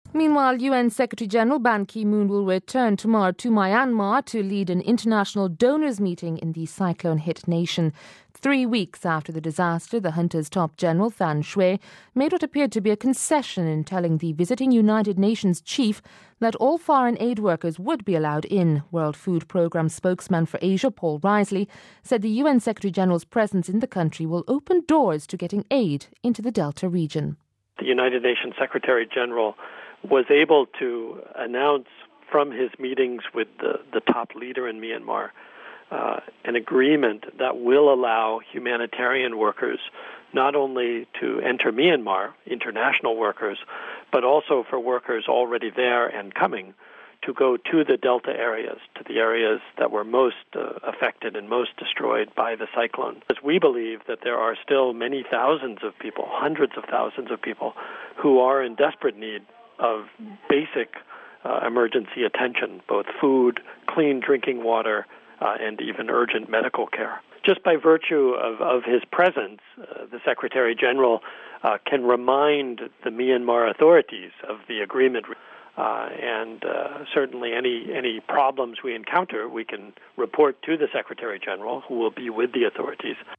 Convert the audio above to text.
Meanwhile, UN Secretary-General Ban Ki-moon will return tomorrow to Myanmar to lead an international donors meeting in the cyclone-hit nation. 3 weeks after the disaster, the junta's top general, Than Shwe, made what appeared to be a concession in telling the visiting United Nations chief that all foreign aid workers would be allowed in. World Food Programme spokesman for Asia, Paul Risley, said the UN Secretary-General's presence in the country will open doors to getting aid into the Delta region. The United Nations Secretary-General was able to announce from his meetings with the top leader in Myanmar an agreement that will allow humanitarian workers not only to enter Myanmar, international workers, but also for workers already there and coming to go to the Delta areas, to the areas that were most affected and most destroyed by the cyclone. As we believe that there are still many thousands of people, hundreds of thousands of people, who are in desperate need of basic emergency attention, both food, clean drinking water, and even urgent medical care. Just by virtue of his presence, the Secretary General can remind the Myanmar authorities of the agreement, and certainly any problems we encounter, we can report to the Secretary General, who will be with the authorities.